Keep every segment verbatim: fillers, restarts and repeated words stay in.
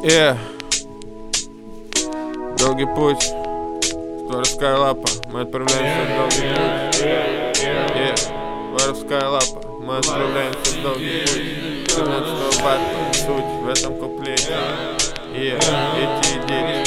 Yeah. Долгий путь, воровская лапа, мы отправляемся в долгий путь. Yeah. Воровская лапа, мы отправляемся в долгий путь. семнадцатого батла, суть в этом куплете. Yeah. Эти идеи.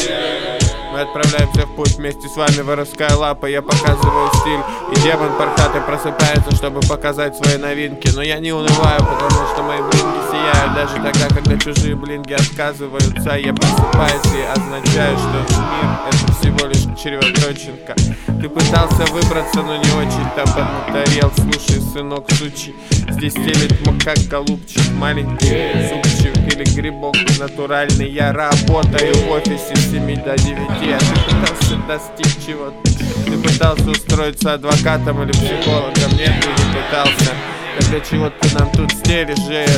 Мы отправляемся в путь вместе с вами, воровская лапа. Я показываю стиль, и демон пархатый просыпается, чтобы показать свои новинки. Но я не унываю, потому что мои блинги сияют даже тогда, когда чужие блинги отказываются. Я просыпаюсь и означаю, что мир — это всего лишь чревоточинка. Ты пытался выбраться, но не очень-то поднаторел. Слушай, сынок сучий, здесь телит как голубчик, маленький супчик или грибок натуральный. Я работаю в офисе с семи до девяти. А ты пытался достичь чего-то. Ты пытался устроиться адвокатом или психологом. Нет, ты не пытался. Так для чего ты нам тут стелишь?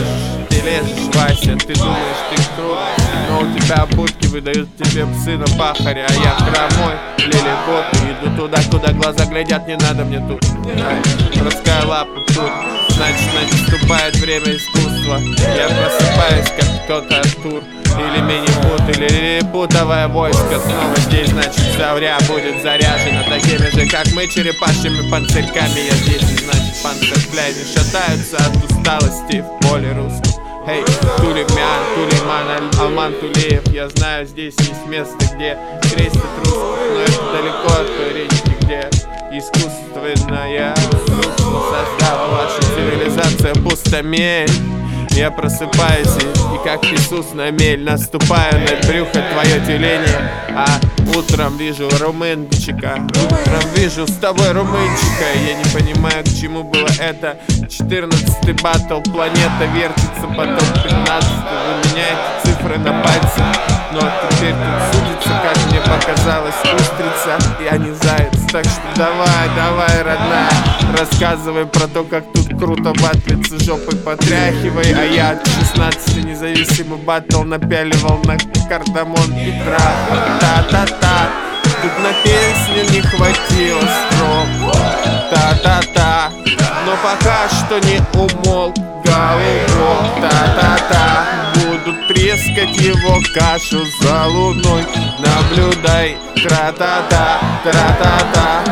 Ты лежишь, Вася, ты думаешь, ты крут, но у тебя будки выдают тебе псына пахаря. А я хромой, лилипут, иду туда, куда глаза глядят. Не надо мне тут воровская лапа тут. Значит, наступает время искусства. Я просыпаюсь, как кто-то Артур или мини-пут, или лилипутовое войско. Снова здесь, значит, завря будет заряжена такими же, как мы, черепашьими панцирьками. Я здесь, и значит, панциркляйни шатаются от усталости в поле русском. Эй, Тулемян, Тулейман, Алман Тулеев. Я знаю, здесь есть место, где крестят русских, но это далеко от той речки, где искусственная русская создала ваша цивилизация пустомель. Я просыпаюсь и, и как Иисус на мель наступаю на брюхо твое тюление. А утром вижу румынчика, утром вижу с тобой румынчика. Я не понимаю, к чему было это. Четырнадцатый батл, планета вертится, потом пятнадцатый. Вы меняете цифры на пальце, но теперь тут судится, как мне показалось, устрица, я не заяц. Так что давай, давай, родная, рассказывай про то, как тут круто батлиться, жопой потряхивай. А я от шестнадцати независимый батл напяливал на кардамон Петра. Та-та-та, тут на песню не хватило строк. Та-та-та, но пока что не умолк голубок. Та-та-та, буду трескать его кашу за луной. Наблюдай, тра-та-та, тра-та-та.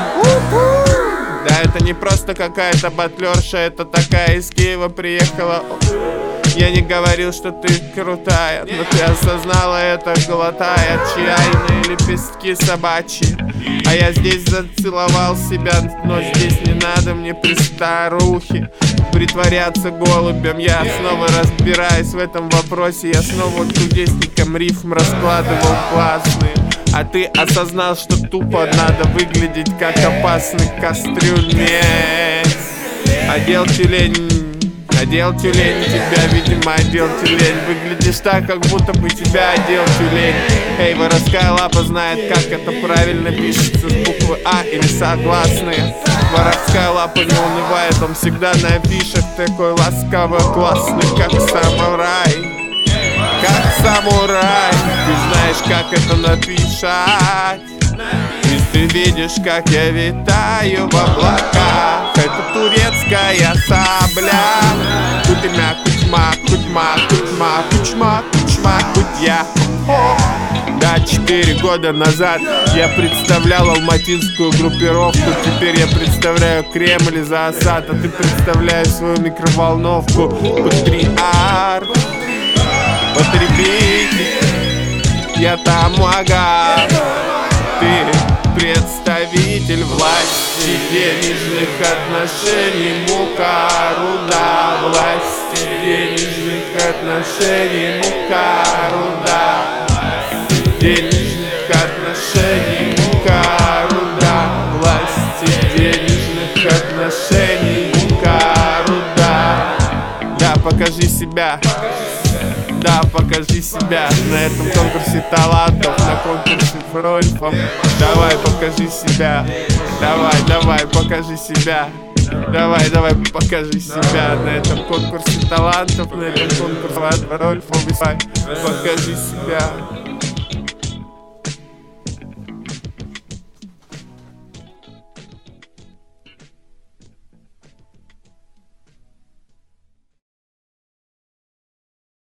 Да это не просто какая-то батлерша, это такая из Киева приехала. Я не говорил, что ты крутая, но ты осознала это, глотая чайные лепестки собачьи. А я здесь зацеловал себя, но здесь не надо мне при старухе притворяться голубем. Я снова разбираюсь в этом вопросе, я снова кудесником рифм раскладывал классные. А ты осознал, что тупо надо выглядеть как опасный кастрюльмец. Одел тюлень, одел тюлень, тебя, видимо, одел тюлень. Выглядишь так, как будто бы тебя одел тюлень. Эй, воровская лапа знает, как это правильно пишется с буквы А или согласные. Воровская лапа не унывает, он всегда на афишах такой ласковый, классный, как самурай. Как самурай, ты знаешь, как это написать. И ты видишь, как я витаю в облаках. Это турецкая сабля. Кутымя, кучма, кутьма, кутьма, кучма, кучма, кутья. Да, четыре года назад я представлял алматинскую группировку. Теперь я представляю Кремль за Асад. А ты представляешь свою микроволновку. Патриарх, потребитель, я тамага. Ты представитель власти денежных отношений. Мука, руда, власти денежных отношений. Мука, руда, денежных отношений. Мука, руда, власти денежных отношений. Мука, руда. Да, покажи себя. Да, покажи себя на этом конкурсе талантов, на конкурсе фрольфов. Давай, покажи себя. Давай, давай, покажи себя. Давай, давай, покажи себя на этом конкурсе талантов, на этом конкурсе фрольфов. Покажи себя.